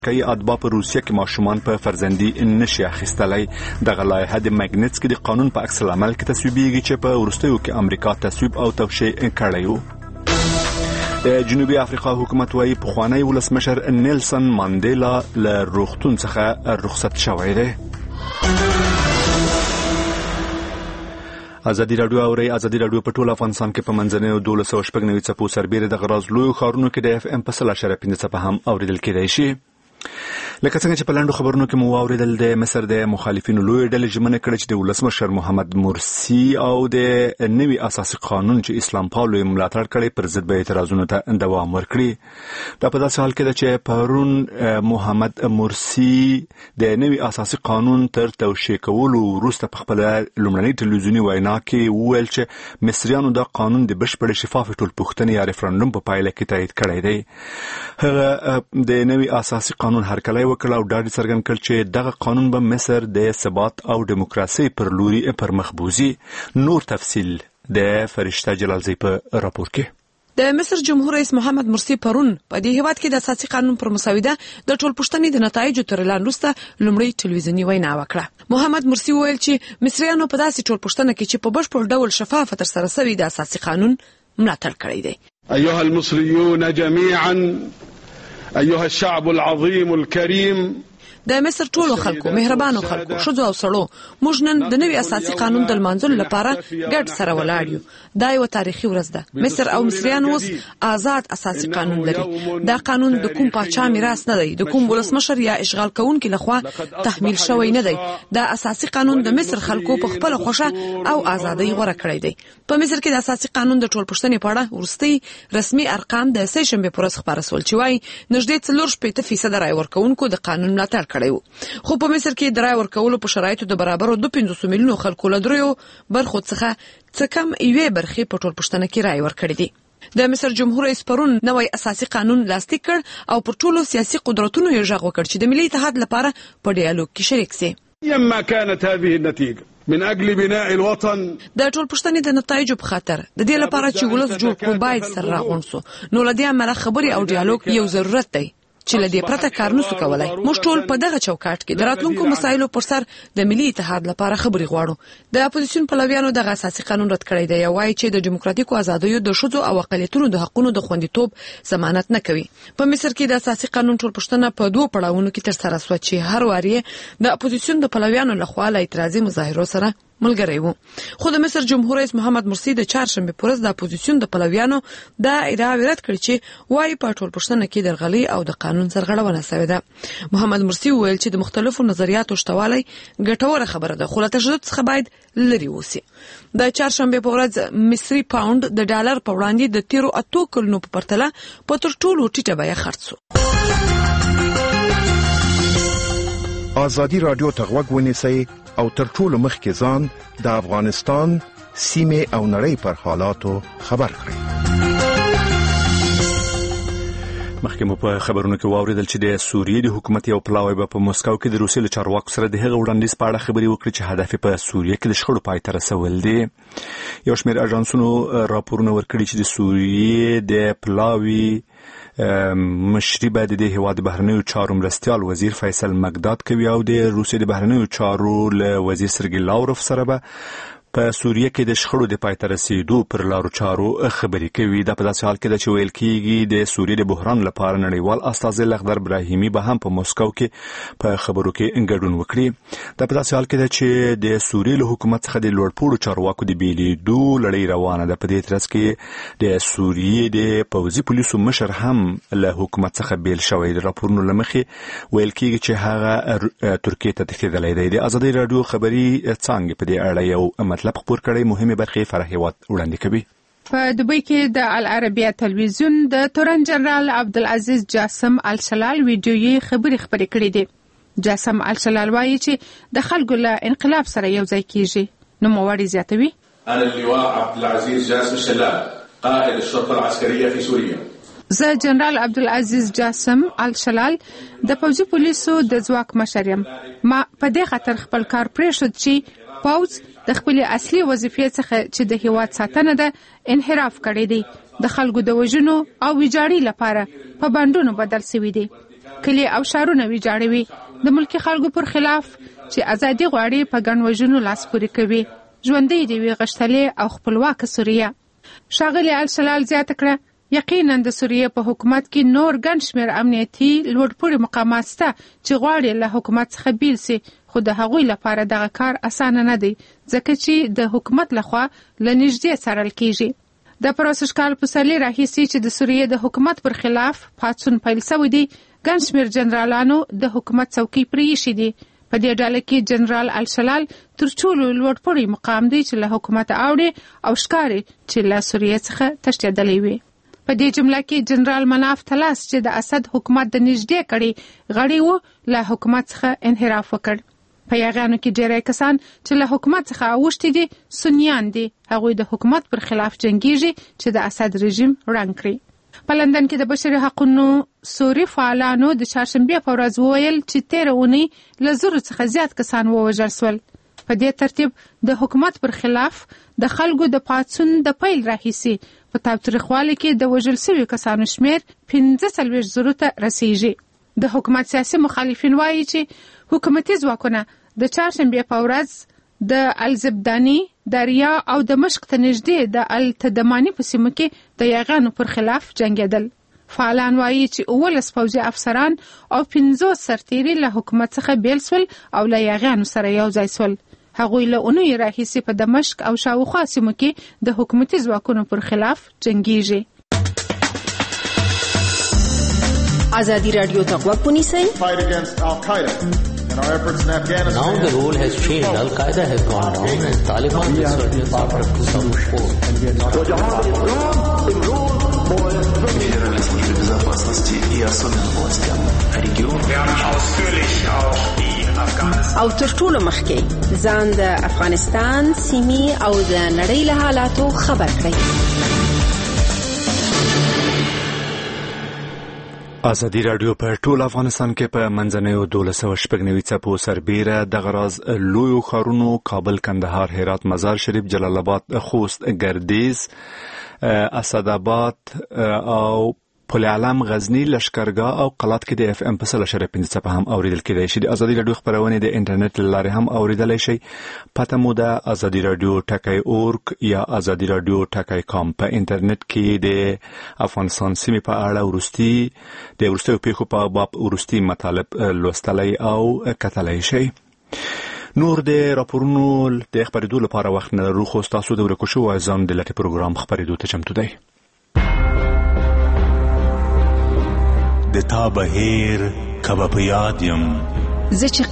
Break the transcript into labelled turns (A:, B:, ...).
A: کې ادبا په روسیه کې ماشومان په فرزندي نشي اخیستلای. دغه لایحه د ماګنټسکي د قانون په عکس العمل کې تصویبیږي چې په وروستیو کې امریکا تصویب او توشیح کړی و. د جنوبي افریقا حکومت وايي پخوانی ولسمشر نیلسن ماندیلا له روغتون څخه رخصت شوی دی. ازادي راډیو په ټول افغانستان کې په منځنۍ 1290 څپو سربېره د غراز لوی ښارونو کې د FM په 0.5 څپه هم اوریدل کېدای شي. لکه څنګه چې په لاندو خبرونو کې مو واوریدل، د مصر د مخالفینو لوی ډلې ژمنه کړې چې د ولسمشر محمد مرسي او د نوي اساسي قانون چې اسلام پالو یې ملاتړ کړي پر ضد به اعتراضونو ته دوام ورکړي. دا په داسې حال کې ده چې پرون محمد مرسي د نوي اساسي قانون تر توشیح کولو وروسته په خپل لومړنۍ ټلویزیوني وینا کې وویل چې مصریانو دا قانون د بشپړ شفاف ټولپوښتنې یا ریفرندوم په پایله کې تایید کړی دی. هغه د نوي اساسي قانون هرکلی وکړ او ډاډ څرګند کړ چې دغه قانون به مصر د ثبات او دیموکراسي پر لوري پر مخ بوزي. نور تفصیل د فرشته جلالزی په راپور کې.
B: د مصر جمهور رئیس محمد مرسي پرون په دې هیواد کې د اساسي قانون پر مسوده د ټولپوښتنې د نتایجو تر اعلان وروسته لومړی ټلویزیوني وینا وکړه. محمد مرسي وویل چې مصریانو په داسې ټولپوښتنه کې چې په بشپړ ډول شفافه ترسره شوې د اساسي قانون ملاتړ کړی دی.
C: أيها المصريون جميعا، أيها الشعب العظيم الكريم،
B: د مصر ټولو خلکو، مهربانو خلکو، ښځو او سړو، موږ نن د نوي اساسي قانون د لمانځلو لپاره ګډ سره ولاړ یو. دا یو تاریخي ورځ ده. مصر او مصریان اوس آزاد اساسي قانون لري. دا قانون د کوم پاچا میراث نه دی، د کوم ولسمشر یا اشغال کوونکي لخوا تحمیل شوی نه دی. دا اساسي قانون د مصر خلکو په خپل خوښه او ازادۍ غوړه کړی دی. په مصر کې د اساسي قانون د ټولپوښتنې په اړه وروستي رسمي ارقام د سه شنبه پر ورځ خبر شول چې وايي نږدې 40% رای ورکوونکو د قانون ملاتړ کړی و. خو په مصر کې د رای ورکولو په شرایطو د برابرو 250 میلیونو خلکو له دریو برخو څخه څه کم یوې برخې په ټولپوښتنه کې رای ورکړي دي. د مصر جمهور رئیس پرون نوی اساسي قانون لاسلیک کړ او پر ټولو سیاسي قدرتونو یې غږ وکړ چې د ملي اتحاد لپاره په ډیالوګ کې شریک شي.
C: لما كانت هذه النتيجة من أجل بناء الوطن،
B: د ټولپوښتنې د نتایجو په خاطر د دې لپاره چې ولس جوړ کړو باید سره راغون سو. نو لدې عمله خبري او ډیالوګ یو ضرورت دی چې لدې پرته کار نسو کولای. موږ ټول په دغه چوکاټ کې د راتلونکو مسایلو پر سر د ملي اتحاد لپاره خبري غواړو. د اپوزیسیون پلویانو دغه اساسي قانون رد کړی دی او وايي چې د دیموکراتیکو آزادیو د ښځو او اقلیتونو د حقوقو د خوندیتوب ضمانت نه کوي. په مصر کې د اساسي قانون ټولپوښتنه په دوه پړاوونو کې ترسره شوه چې هر واری د اپوزیسیون د پلویانو لخوا له اعتراضي مظاهرو سره ملګری وو. خو د مصر جمهور رئیس محمد مرسي د چهارشنبه پر ورځ د اپوزیسیون د پلویانو دا ادعا رد کړې چې وايي په ټولپوښتنه کې درغلي او د قانون سرغړونه شوې ده. محمد مرسي وویل چې د مختلفو نظریاتو شتوالی ګټوره خبره ده، خو له تشدد څخه باید لري اوسي. د چهارشنبه په ورځ مصري پاوند د ډالر په وړاندې د تیرو 8 کلونو په پرتله په تر ټولو ټیټه بیه خرڅ شو.
D: ازادي راډیو ته غوږ ونیسئ او تر ټولو مخکې ځان د افغانستان سیمه او نړۍ پر حالاتو خبر کړئ.
A: مخکې مو په خبرونو کې واوریدل چې د سوریې د حکومت یو پلاوی په موسکو کې د روسیې له چارواکو سره د هغه وړاندیز په اړه خبرې وکړي چې هدف په سوریې کې د شخړو پای ته رسول دی. یو شمېر اژانسونو راپورونه ورکړي چې د سوریې د پلاوی مشري باید د هیواد بهرنیو چارو مرستیال وزیر فیصل مقداد کوي او د روسیې د بهرنیو چارو له وزیر سرګی لاوروف سره به په سوریه کې د شخړو د پای ته رسیدو پر لارو چارو خبرې کوي. دا په داسې حال کې ده چې ویل کېږي د سوریې د بحران لپاره نړیوال استازی لخدر ابراهیمي به هم په موسکو کې په خبرو کې ګډون وکړي. دا په داسې حال کې ده چې د سوریې له حکومت څخه د لوړپوړو چارواکو د بیلیدو لړۍ روانه ده. په دې ترڅ کې د سوریې د پوځي پولیسو مشر هم له حکومت څخه بیل شوی. د راپورونو له مخې ویل کېږي چې هغه ترکیې ته تښتېدلی دی. د ازادي راډیو خبري څانګې په دې اړه یو مطلب خبر کړی مهمه برخه فرهیوات وړاندې کوي.
E: په دوبۍ کې د العربیه تلویزیون د تورن جنرال عبدالعزیز جاسم الشلال ویډیويي خبري کړې دي. جاسم الشلال وايي چې د خلکو له انقلاب سره یو ځای کیږي. نو مواري زیاتوي.
F: انا اللواء عبدالعزیز جاسم الشلال قائد الشرطه العسكريه في سوريا.
E: زه جنرال عبدالعزیز جاسم الشلال د پوځي پولیسو د ځواک مشر یم. ما په دې خاطر خپل کار پرېښود چې پوځ د خپل اصلي وظیفې څخه چې د هیواد ساتنه ده انحراف کړی دی. د خلکو د وژنو او ویجاړۍ لپاره په بندونو بدل شوی دی. کلی او شهرونه ویجاړوي، د ملکی خلکو پر خلاف چې ازادي غواړي په ګڼ وژنو لاس پورې کوي. ژوندۍ دې وي غښتلې او خپلواکه سوریه. ښاغلي الشلال زیاته کړه یقینا د سوریې په حکومت کې نور ګڼ شمېر امنیتي لوړپوړي مقامات شته چې غواړي له حکومت څخه بیل سي، خو د هغوی لپاره دغه کار اسانه نه دی ځکه چې د حکومت لخوا له نږدې څارل کیږي. د پروسږ کال پسرلي راهیسې چې د سوریې د حکومت پر خلاف پاڅون پیل شوی دی، ګڼ شمېر جنرالانو د حکومت څوکۍ پرېښې دي. په دې ډله کې جنرال الشلال تر ټولو لوړپوړی مقام دی چې له حکومت اوړي او ښکاري چې له سوریې څخه تښتېدلی وي. په دې جمله کې جنرال مناف تلاس چې د اسد حکومت د نږدې کړي غړي وو له حکومت څخه انحراف وکړ. په یاغانو کې ډېری کسان چې له حکومت څخه اوښتي دي سنیان دي، هغوی د حکومت پر خلاف جنګیږي چې د اسد رژیم ړنګ کړي. په لندن کې د بشري حقوقو سوري فعالانو د چهارشنبې په ورځ وویل چې تېره اونۍ له 1000 څخه زیات کسان ووژل شول. په دې ترتیب د حکومت پر خلاف د خلکو د پاڅون د پیل راهیسې په تاوتریخوالي کې د وژل شویو کسانو شمېر 45,000 ته رسیږي. د حکومت سیاسي مخالفین وایي چې حکومتي ځواکونه د چهارشنبې په ورځ د الزبداني، دریا او د مشق ته نږدې د التدماني په سیمو کې د یاغانو پر خلاف جنګېدل. فعالان وایي چې 19 پوځي افسران او 50 سرتیري له حکومت څخه بیل شول او له یاغانو سره یو ځای شول. هغوی له اونۍ راهیسې په دمشق او شاوخوا سیمو کې د حکومتي ځواکونو پر خلاف جنګیږي.
G: ازادي رادیو ته غوږ ونیسئ.
H: Now the role has changed. Al-Qaeda has gone down and Taliban is certainly part of 2004. Федеральной службе безопасности и особенно властям региона.
G: او تر ټولو مخکې ځان د افغانستان سیمې او د نړۍ له حالاتو خبر کړئ.
A: ازادي رادیو په ټول افغانستان کې په منځنیو 1290 څپو سربیره د غراز لویو ښارونو کابل، کندهار، هرات، مزار شریف، جلال آباد، خوست، گردیز، اسداباد او پل علم، غزنی، لشکرګاه او قلات کې د اف ام په 100.5 څپه هم اوریدل کېدای شي. د ازادي رادیو خبرونه د انټرنیټ لارې هم اوریدلای شي. پته مو ده azadi-radio.org یا azadi-radio.com. په انټرنیټ کې د افغانستان سیمې په اړه ورستیو پیښو په باب ورستی مطالب لوستلای او کتلای شي. نور د راپورونو د خبرېدو لپاره وخت نه لرو، خو تاسو د ورکو شو ځان د لټي پروګرام خبرېدو ته چمتو دی.
I: د تا بهیر کبه په یاد یم.
G: زه چې